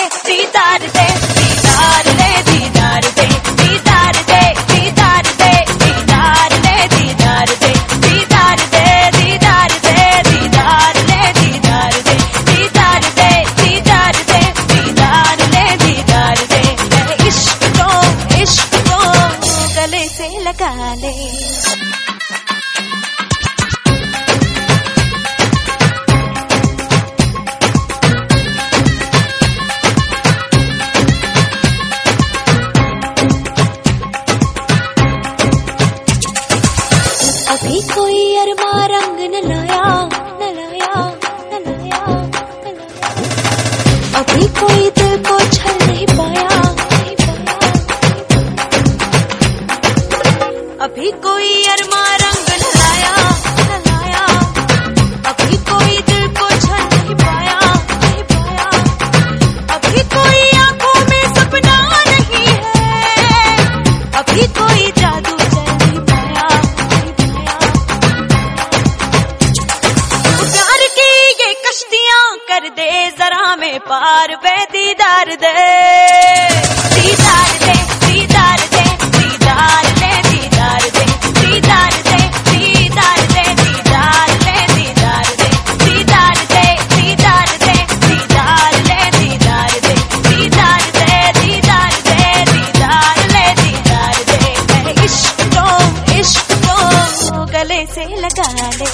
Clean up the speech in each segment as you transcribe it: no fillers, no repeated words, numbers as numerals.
दीदार दे, दीदार दे, दीदार दे, दीदार दे, दीदार दे, दीदार दे, दीदार दे, दीदार दे, दीदार दे, दीदार दे, दीदार दे, दीदार दे, दीदार दे, दीदार दे, दीदार दे, इश्क को गले से लगा ले। अभी कोई अरमा रंग न लाया, न लाया, न लाया, न लाया। अभी कोई दिल को छल नहीं पाया, नहीं पाया। अभी कोई अरमा रंग न लाया, न लाया। अभी कोई दिल को छल नहीं पाया, नहीं पाया। अभी कोई आंखों में सपना नहीं है, अभी कोई जादू कर दे जरा में पार वे दीदार दे, दीदार दे, दीदार दे, दीदार दे, दीदार दे, दीदार दे, दीदार दे, दीदार दे, दीदार दे, दीदार दे, दीदार दे, दीदार दे, दीदार दे, दीदार दे, दीदार दे, दीदार दे, दीदार दे, इश्क को गले से लगा ले।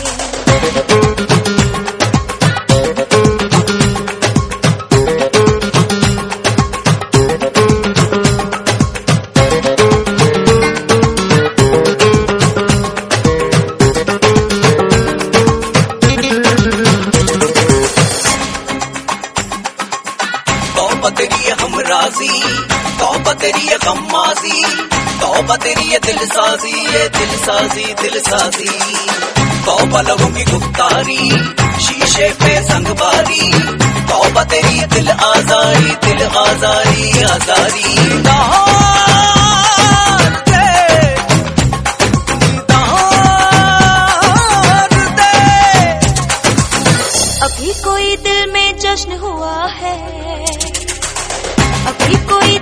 तेरी हम राजी, तौबा तेरी गम्माजी, तौबा तेरी दिल साजी, ये दिल साजी, दिल साजी। तौबा लोगों की गुफ्तारी, शीशे पे संगबारी, तौबा तेरी दिल आजारी, दिल आजारी, आजारी। अभी कोई दिल में जश्न हुआ है, अभी कोई